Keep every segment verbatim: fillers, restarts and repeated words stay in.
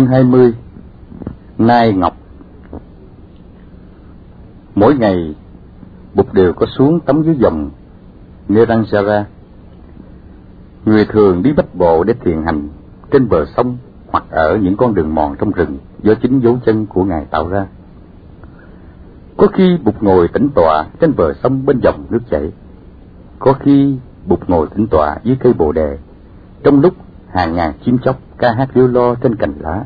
hai mươi. Nai Ngọc. Mỗi ngày Bụt đều có xuống tắm dưới dòng Neranjara. Người thường đi bách bộ để thiền hành trên bờ sông hoặc ở những con đường mòn trong rừng do chính dấu chân của Ngài tạo ra. Có khi Bụt ngồi tĩnh tọa trên bờ sông bên dòng nước chảy. Có khi Bụt ngồi tĩnh tọa dưới cây bồ đề, trong lúc hàng ngàn chim chóc ca hát liêu lo trên cành lá.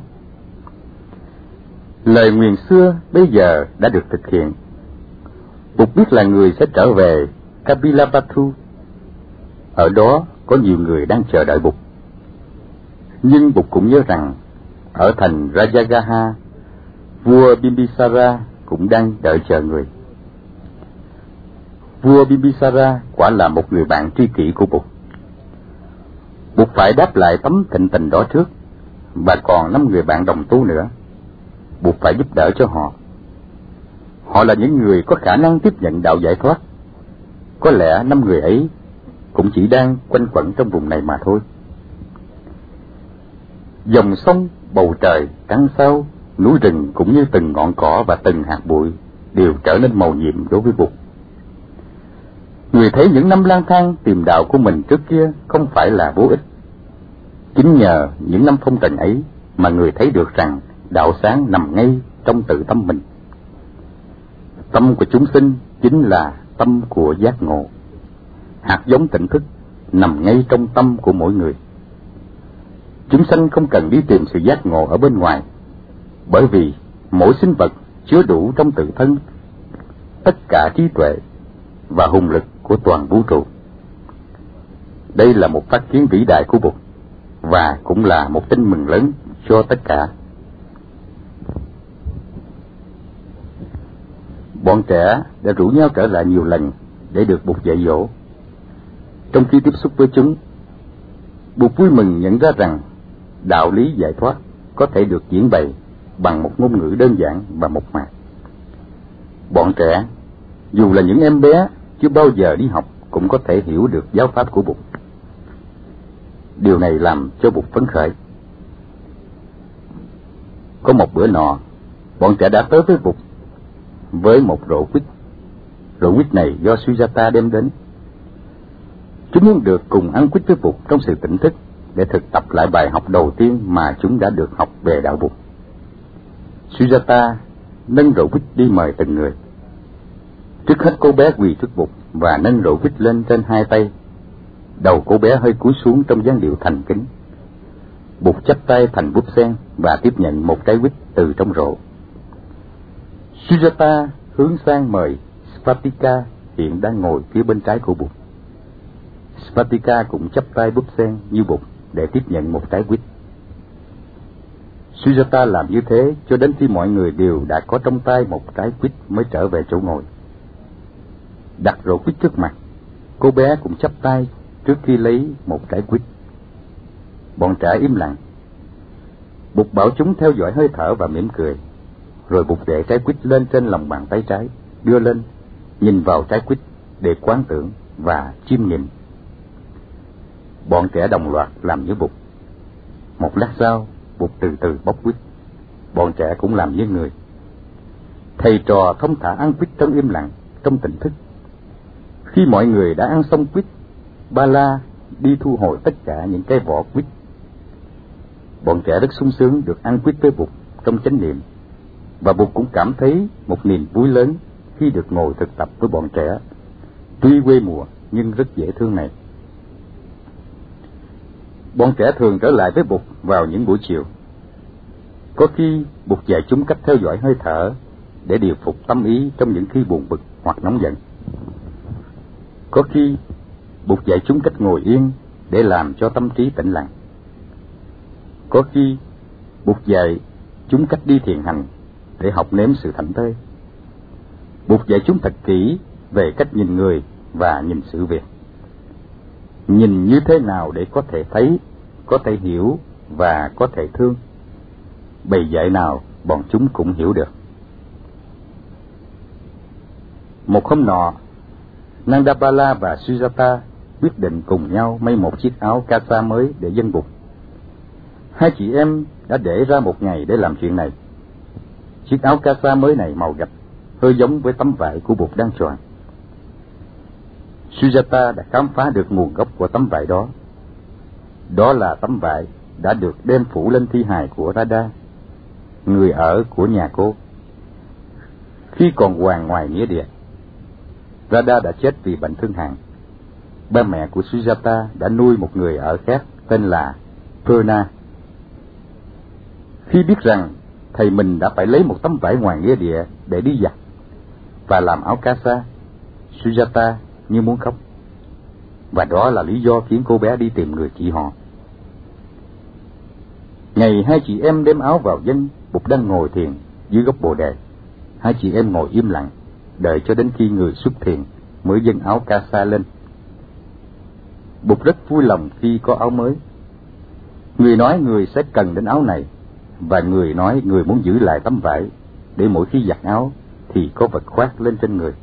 Lời nguyền xưa bây giờ đã được thực hiện. Bụt biết là người sẽ trở về Kapilavatthu. Ở đó có nhiều người đang chờ đợi Bụt. Nhưng Bụt cũng nhớ rằng ở thành Rajagaha, vua Bimbisara cũng đang đợi chờ người. Vua Bimbisara quả là một người bạn tri kỷ của Bụt. Bụt phải đáp lại tấm thịnh tình đó trước, và còn năm người bạn đồng tu nữa. Bụt phải giúp đỡ cho họ. Họ là những người có khả năng tiếp nhận đạo giải thoát. Có lẽ năm người ấy cũng chỉ đang quanh quẩn trong vùng này mà thôi. Dòng sông, bầu trời, trăng sao, núi rừng cũng như từng ngọn cỏ và từng hạt bụi đều trở nên màu nhiệm đối với Bụt. Người thấy những năm lang thang tìm đạo của mình trước kia không phải là vô ích. Chính nhờ những năm phong trần ấy mà người thấy được rằng đạo sáng nằm ngay trong tự tâm mình. Tâm của chúng sinh chính là tâm của giác ngộ. Hạt giống tỉnh thức nằm ngay trong tâm của mỗi người. Chúng sanh không cần đi tìm sự giác ngộ ở bên ngoài, bởi vì mỗi sinh vật chứa đủ trong tự thân tất cả trí tuệ và hùng lực của toàn vũ trụ. Đây là một phát kiến vĩ đại của Bụt, và cũng là một tin mừng lớn cho tất cả. Bọn trẻ đã rủ nhau trở lại nhiều lần để được Bụt dạy dỗ. Trong khi tiếp xúc với chúng, Bụt vui mừng nhận ra rằng đạo lý giải thoát có thể được diễn bày bằng một ngôn ngữ đơn giản và mộc mạc. Bọn trẻ, dù là những em bé chưa bao giờ đi học, cũng có thể hiểu được giáo pháp của Bụt. Điều này làm cho Bụt phấn khởi. Có một bữa nọ, bọn trẻ đã tới với Bụt với một rổ quýt. Rổ quýt này do Sujata đem đến. Chúng muốn được cùng ăn quýt với Bụt trong sự tỉnh thức để thực tập lại bài học đầu tiên mà chúng đã được học về đạo Bụt. Sujata nâng rổ quýt đi mời từng người. Trước hết cô bé quỳ trước Bụt và nâng rổ quýt lên trên hai tay. Đầu cô bé hơi cúi xuống trong dáng điệu thành kính. Bụt chắp tay thành búp sen và tiếp nhận một trái quýt từ trong rổ. Sujata hướng sang mời Svatika hiện đang ngồi phía bên trái của Bụt. Svatika cũng chắp tay búp sen như Bụt để tiếp nhận một trái quýt. Sujata làm như thế cho đến khi mọi người đều đã có trong tay một trái quýt mới trở về chỗ ngồi. Đặt rổ quýt trước mặt, cô bé cũng chắp tay trước khi lấy một trái quýt. Bọn trẻ im lặng. Bụt bảo chúng theo dõi hơi thở và mỉm cười. Rồi Bụt để trái quýt lên trên lòng bàn tay trái, đưa lên, nhìn vào trái quýt để quán tưởng và chiêm nghiệm. Bọn trẻ đồng loạt làm như Bụt. Một lát sau, Bụt từ từ bóc quýt. Bọn trẻ cũng làm như người. Thầy trò thông thả ăn quýt trong im lặng, trong tỉnh thức. Khi mọi người đã ăn xong quýt, Ba La đi thu hồi tất cả những cái vỏ quýt. Bọn trẻ rất sung sướng được ăn quýt với Bụt trong chánh niệm, và Bụt cũng cảm thấy một niềm vui lớn khi được ngồi thực tập với bọn trẻ, tuy quê mùa nhưng rất dễ thương này. Bọn trẻ thường trở lại với Bụt vào những buổi chiều. Có khi Bụt dạy chúng cách theo dõi hơi thở để điều phục tâm ý trong những khi buồn bực hoặc nóng giận. Có khi Bụt dạy chúng cách ngồi yên để làm cho tâm trí tĩnh lặng. Có khi Bụt dạy chúng cách đi thiền hành để học nếm sự thảnh thơi. Bụt dạy chúng thật kỹ về cách nhìn người và nhìn sự việc. Nhìn như thế nào để có thể thấy, có thể hiểu và có thể thương. Bày dạy nào bọn chúng cũng hiểu được. Một hôm nọ, Nandapala và Sujata quyết định cùng nhau may một chiếc áo kasa mới để dâng Bụt. Hai chị em đã để ra một ngày để làm chuyện này. Chiếc áo casa mới này màu gạch, hơi giống với tấm vải của Bụt đang choàng. Sujata đã khám phá được nguồn gốc của tấm vải đó. Đó là tấm vải đã được đem phủ lên thi hài của Radha, người ở của nhà cô. Khi còn hoàng ngoài nghĩa địa, Radha đã chết vì bệnh thương hàn. Ba mẹ của Sujata đã nuôi một người ở khác tên là Purna. Khi biết rằng thầy mình đã phải lấy một tấm vải ngoài nghĩa địa để đi giặt và làm áo casa, Sujata như muốn khóc. Và đó là lý do khiến cô bé đi tìm người chị họ. Ngày hai chị em đem áo vào dân, Bụt đang ngồi thiền dưới gốc bồ đề. Hai chị em ngồi im lặng, đợi cho đến khi người xuất thiền mới dâng áo casa lên. Bụt rất vui lòng khi có áo mới. Người nói người sẽ cần đến áo này, và người nói người muốn giữ lại tấm vải, để mỗi khi giặt áo thì có vật khoác lên trên người.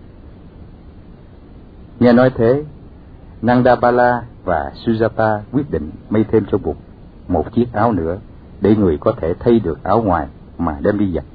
Nghe nói thế, Nandabala và Sujata quyết định may thêm cho Bụt một chiếc áo nữa, để người có thể thay được áo ngoài mà đem đi giặt.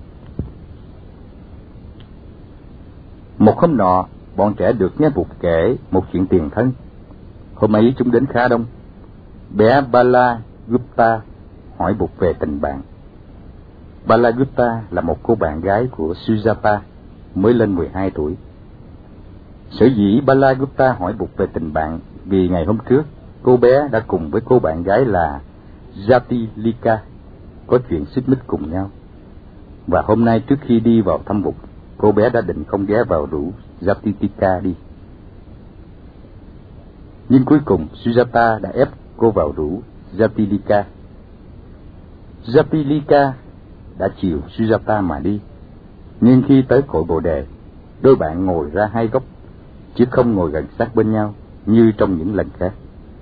Một hôm nọ, bọn trẻ được nghe Bụt kể một chuyện tiền thân. Hôm ấy chúng đến khá đông. Bé Bala Gupta hỏi Bụt về tình bạn. Bala Gupta là một cô bạn gái của Sujata, mới lên mười hai tuổi. Sở dĩ Bala Gupta hỏi Bụt về tình bạn vì ngày hôm trước cô bé đã cùng với cô bạn gái là Jatilika có chuyện xích mích cùng nhau. Và hôm nay trước khi đi vào thăm Bụt, cô bé đã định không ghé vào rủ Jatilika đi. Nhưng cuối cùng Sujata đã ép cô vào rủ Jatilika. Jatilika đã chiều Sujata mà đi. Nhưng khi tới cội bồ đề, đôi bạn ngồi ra hai góc, chứ không ngồi gần sát bên nhau như trong những lần khác.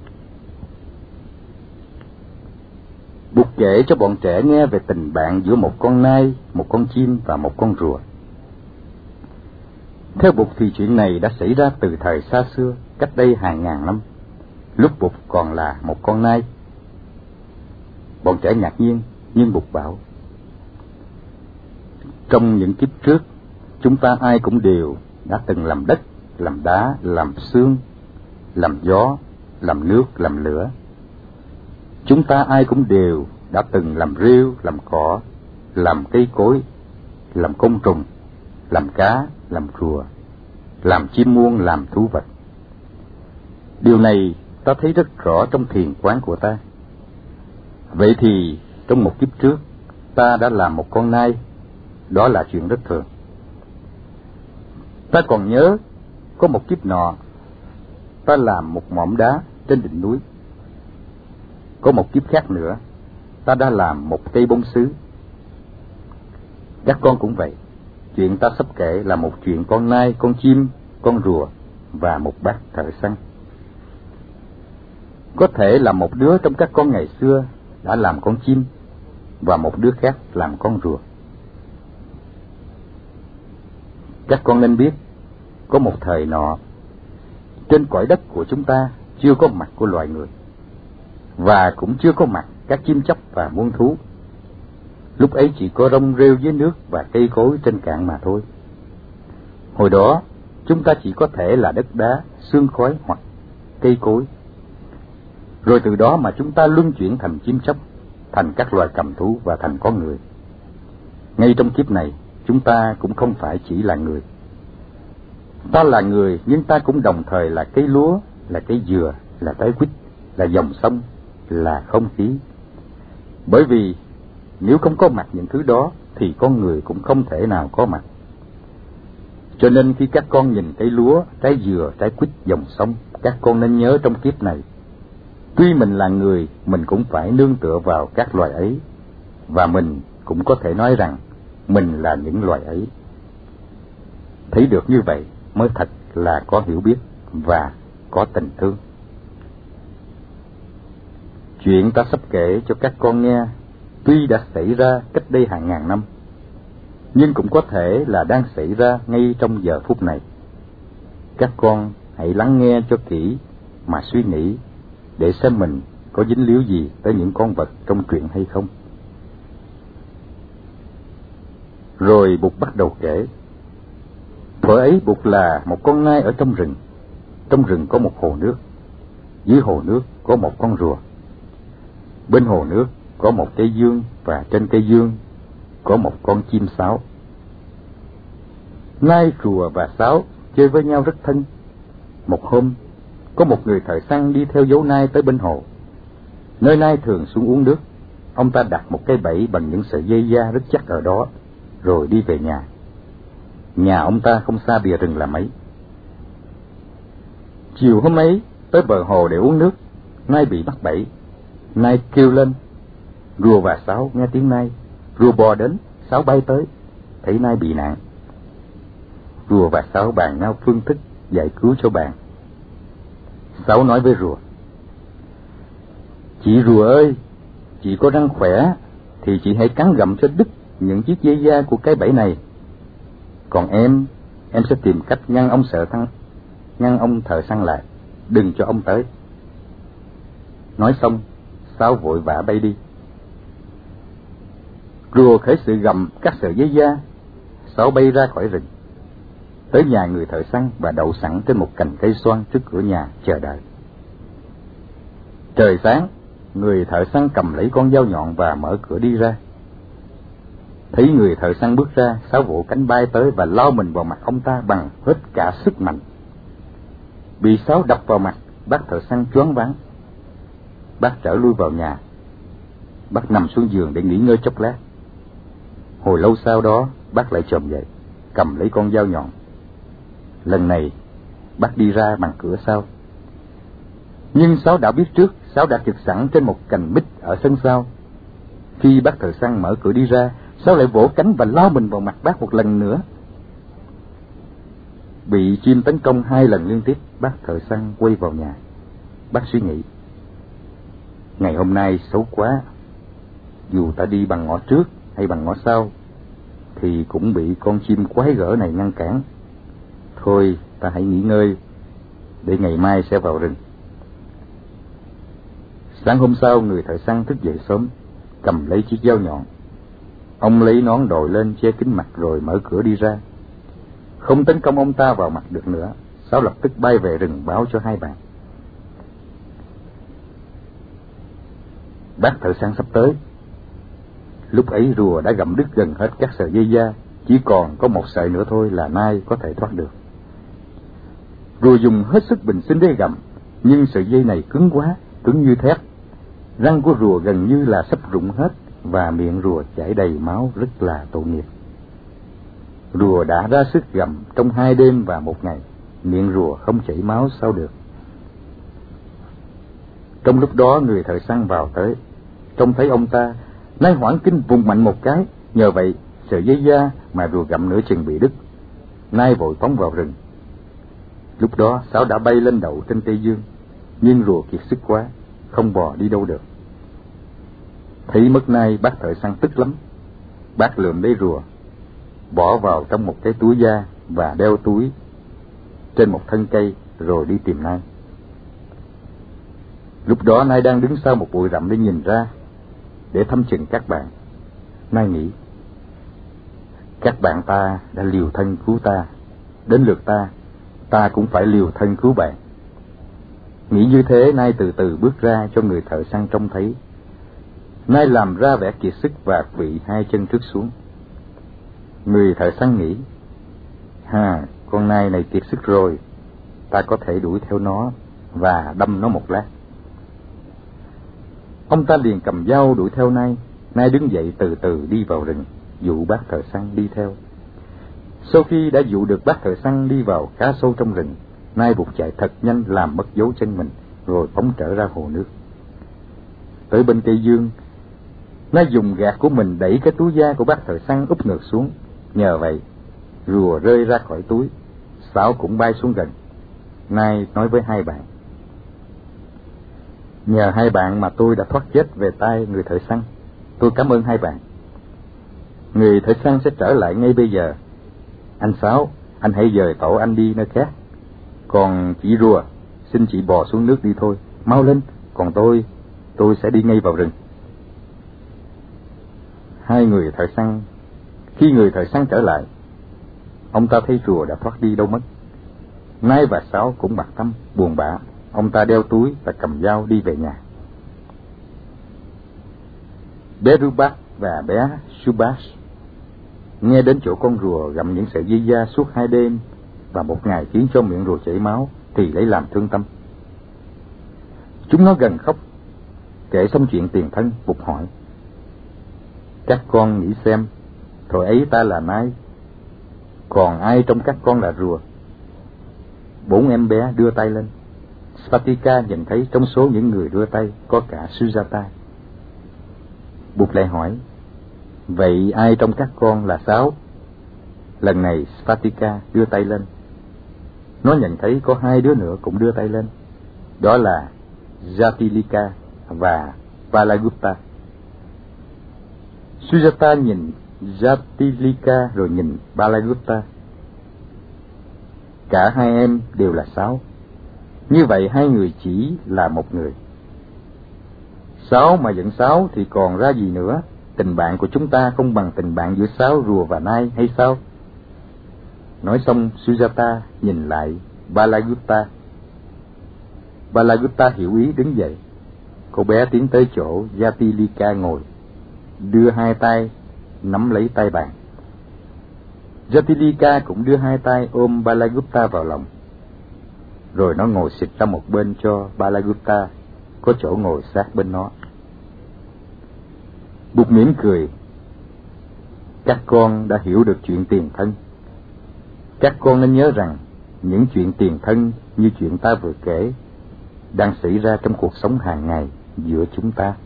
Bụt kể cho bọn trẻ nghe về tình bạn giữa một con nai, một con chim và một con rùa. Theo Bụt thì chuyện này đã xảy ra từ thời xa xưa, cách đây hàng ngàn năm, lúc Bụt còn là một con nai. Bọn trẻ ngạc nhiên, nhưng Bụt bảo: trong những kiếp trước, chúng ta ai cũng đều đã từng làm đất, làm đá, làm xương, làm gió, làm nước, làm lửa. Chúng ta ai cũng đều đã từng làm rêu, làm cỏ, làm cây cối, làm côn trùng, làm cá, làm rùa, làm chim muông, làm thú vật. Điều này ta thấy rất rõ trong thiền quán của ta. Vậy thì trong một kiếp trước, ta đã làm một con nai, đó là chuyện rất thường. Ta còn nhớ có một kiếp nọ, ta làm một mỏm đá trên đỉnh núi. Có một kiếp khác nữa, ta đã làm một cây bông sứ. Các con cũng vậy. Chuyện ta sắp kể là một chuyện con nai, con chim, con rùa và một bác thợ săn. Có thể là một đứa trong các con ngày xưa đã làm con chim, và một đứa khác làm con rùa. Các con nên biết, có một thời nọ, trên cõi đất của chúng ta chưa có mặt của loài người, và cũng chưa có mặt các chim chóc và muôn thú. Lúc ấy chỉ có rong rêu dưới nước và cây cối trên cạn mà thôi. Hồi đó, chúng ta chỉ có thể là đất đá, sương khói hoặc cây cối. Rồi từ đó mà chúng ta luân chuyển thành chim chóc, thành các loài cầm thú và thành con người. Ngay trong kiếp này, chúng ta cũng không phải chỉ là người. Ta là người, nhưng ta cũng đồng thời là cây lúa, là cây dừa, là trái quýt, là dòng sông, là không khí. Bởi vì nếu không có mặt những thứ đó, thì con người cũng không thể nào có mặt. Cho nên khi các con nhìn cây lúa, trái dừa, trái quýt, dòng sông, các con nên nhớ trong kiếp này, tuy mình là người, mình cũng phải nương tựa vào các loài ấy, và mình cũng có thể nói rằng mình là những loài ấy. Thấy được như vậy mới thật là có hiểu biết và có tình thương. Chuyện ta sắp kể cho các con nghe tuy đã xảy ra cách đây hàng ngàn năm, nhưng cũng có thể là đang xảy ra ngay trong giờ phút này. Các con hãy lắng nghe cho kỹ mà suy nghĩ, để xem mình có dính líu gì tới những con vật trong truyện hay không. Rồi Bụt bắt đầu kể. Thuở ấy Bụt là một con nai ở trong rừng. Trong rừng có một hồ nước. Dưới hồ nước có một con rùa. Bên hồ nước có một cây dương, và trên cây dương có một con chim sáo. Nai, rùa và sáo chơi với nhau rất thân. Một hôm, có một người thợ săn đi theo dấu nai tới bên hồ. Nơi nai thường xuống uống nước, ông ta đặt một cái bẫy bằng những sợi dây da rất chắc ở đó, rồi đi về nhà. Nhà ông ta không xa bìa rừng là mấy. Chiều hôm ấy, tới bờ hồ để uống nước, nai bị mắc bẫy. Nai kêu lên. Rùa và sáo nghe tiếng nai. Rùa bò đến, sáo bay tới, thấy nai bị nạn. Rùa và sáo bàn nhau phương thức giải cứu cho bạn. Sáo nói với rùa: Chị rùa ơi, chị có răng khỏe thì chị hãy cắn gặm cho đứt những chiếc dây da của cái bẫy này. Còn em, em sẽ tìm cách ngăn ông sợ thăng, ngăn ông thợ săn lại, đừng cho ông tới. Nói xong, sáo vội vã bay đi. Rùa khởi sự gặm các sợi dây da, sáo bay ra khỏi rừng, tới nhà người thợ săn và đậu sẵn trên một cành cây xoan trước cửa nhà chờ đợi. Trời sáng, người thợ săn cầm lấy con dao nhọn và mở cửa đi ra. Thấy người thợ săn bước ra, sáo vỗ cánh bay tới và lao mình vào mặt ông ta bằng hết cả sức mạnh. Bị sáo đập vào mặt, bác thợ săn choáng váng. Bác trở lui vào nhà. Bác nằm xuống giường để nghỉ ngơi chốc lát. Hồi lâu sau đó, bác lại chồm dậy, cầm lấy con dao nhọn. Lần này, bác đi ra bằng cửa sau. Nhưng Sáo đã biết trước, Sáo đã trực sẵn trên một cành mít ở sân sau. Khi bác thợ săn mở cửa đi ra, Sáo lại vỗ cánh và lao mình vào mặt bác một lần nữa. Bị chim tấn công hai lần liên tiếp, bác thợ săn quay vào nhà. Bác suy nghĩ: ngày hôm nay xấu quá, dù ta đi bằng ngõ trước hay bằng ngõ sau thì cũng bị con chim quái gở này ngăn cản. Thôi ta hãy nghỉ ngơi, để ngày mai sẽ vào rừng. Sáng hôm sau, người thợ săn thức dậy sớm, cầm lấy chiếc dao nhọn. Ông lấy nón đội lên che kín mặt rồi mở cửa đi ra. Không tấn công ông ta vào mặt được nữa, Sáo lập tức bay về rừng báo cho hai bạn. Bác thợ săn sắp tới. Lúc ấy rùa đã gặm đứt gần hết các sợi dây da, chỉ còn có một sợi nữa thôi là nai có thể thoát được. Rùa dùng hết sức bình sinh để gặm, nhưng sợi dây này cứng quá, cứng như thép. Răng của rùa gần như là sắp rụng hết, và miệng rùa chảy đầy máu, rất là tội nghiệp. Rùa đã ra sức gặm trong hai đêm và một ngày, miệng rùa không chảy máu sao được. Trong lúc đó, người thợ săn vào tới, trông thấy ông ta, nai hoảng kinh vùng mạnh một cái, nhờ vậy sợi dây da mà rùa gặm nửa chừng bị đứt. Nai vội phóng vào rừng. Lúc đó Sáo đã bay lên đậu trên cây dương, nhưng rùa kiệt sức quá, không bò đi đâu được. Thấy mất nai, bác thợ săn tức lắm. Bác lượm lấy rùa, bỏ vào trong một cái túi da và đeo túi trên một thân cây, rồi đi tìm nai. Lúc đó nai đang đứng sau một bụi rậm để nhìn ra, để thăm chừng các bạn. Nai nghĩ: các bạn ta đã liều thân cứu ta, đến lượt ta, ta cũng phải liều thân cứu bạn. Nghĩ như thế, Nai từ từ bước ra cho người thợ săn trông thấy. Nai làm ra vẻ kiệt sức và quỵ hai chân trước xuống. Người thợ săn nghĩ: ha, con nai này kiệt sức rồi, ta có thể đuổi theo nó và đâm nó một lát. Ông ta liền cầm dao đuổi theo nai. Nai đứng dậy từ từ đi vào rừng, dụ bác thợ săn đi theo. Sau khi đã dụ được bác thợ săn đi vào khá sâu trong rừng, Nai buộc chạy thật nhanh làm mất dấu chân mình, rồi phóng trở ra hồ nước. Tới bên cây dương, Nai dùng gạt của mình đẩy cái túi da của bác thợ săn úp ngược xuống. Nhờ vậy, rùa rơi ra khỏi túi, Sáo cũng bay xuống gần. Nai nói với hai bạn: nhờ hai bạn mà tôi đã thoát chết về tay người thợ săn. Tôi cảm ơn hai bạn. Người thợ săn sẽ trở lại ngay bây giờ. Anh Sáo, anh hãy dời tổ anh đi nơi khác. Còn chị rùa, xin chị bò xuống nước đi thôi. Mau lên, còn tôi, tôi sẽ đi ngay vào rừng. Hai người thợ săn Khi người thợ săn trở lại, ông ta thấy rùa đã thoát đi đâu mất. Nai và Sáo cũng bặt tâm, buồn bã. Ông ta đeo túi và cầm dao đi về nhà. Bé Rubat và bé Subas nghe đến chỗ con rùa gặm những sợi dây da suốt hai đêm và một ngày khiến cho miệng rùa chảy máu thì lấy làm thương tâm. Chúng nó gần khóc, kể xong chuyện tiền thân. Bụt hỏi: các con nghĩ xem, thời ấy ta là nai, còn ai trong các con là rùa? Bốn em bé đưa tay lên. Svatika nhìn thấy trong số những người đưa tay có cả Sujata. Bụt lại hỏi: vậy ai trong các con là Sáo? Lần này Svatika đưa tay lên. Nó nhận thấy có hai đứa nữa cũng đưa tay lên. Đó là Jatilika và Palagutta. Sujata nhìn Jatilika rồi nhìn Palagutta. Cả hai em đều là Sáo. Như vậy hai người chỉ là một người. Sáo mà giận Sáo thì còn ra gì nữa? Tình bạn của chúng ta không bằng tình bạn giữa Sáo, rùa và nai hay sao? Nói xong, Sujata nhìn lại Palagutta. Palagutta hiểu ý đứng dậy. Cô bé tiến tới chỗ Jatilika ngồi, đưa hai tay nắm lấy tay bạn. Jatilika cũng đưa hai tay ôm Palagutta vào lòng. Rồi nó ngồi xịt ra một bên cho Palagutta có chỗ ngồi sát bên nó. Bụt mỉm cười: các con đã hiểu được chuyện tiền thân. Các con nên nhớ rằng những chuyện tiền thân như chuyện ta vừa kể đang xảy ra trong cuộc sống hàng ngày giữa chúng ta.